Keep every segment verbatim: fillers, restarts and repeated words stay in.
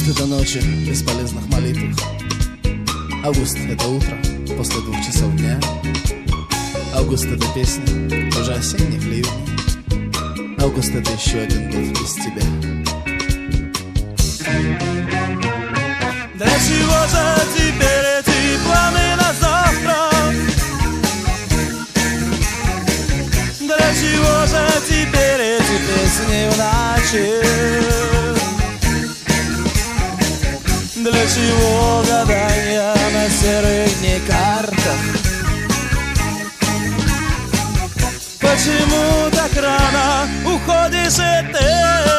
это ночи бесполезных молитв. Август — это утро после двух часов дня. Август — это песня уже осенних ливней. Август — это еще один год без тебя. Для чего же теперь эти планы на завтра? Для чего же теперь эти песни в ночи? Для чего гадания на серых дней картах? Почему так рано уходишь и ты?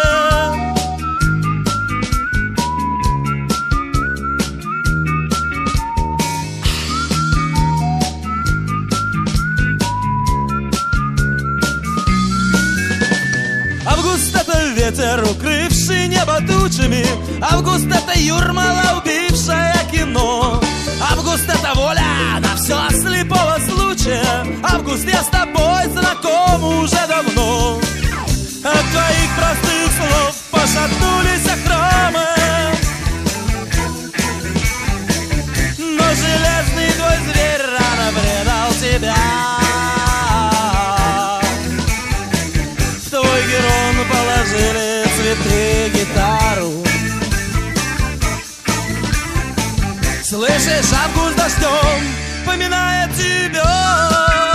Август — это ветер, укрывший небо тучами. Август — это Юрмала, убившая кино. Август — это воля на все слепого случая. Август, я с тобой знаком уже давно. От твоих простых слов пошатнулись храмы, но железный твой зверь рано предал тебя. Положили цветы, гитару. Слышишь, август дождем поминает тебя.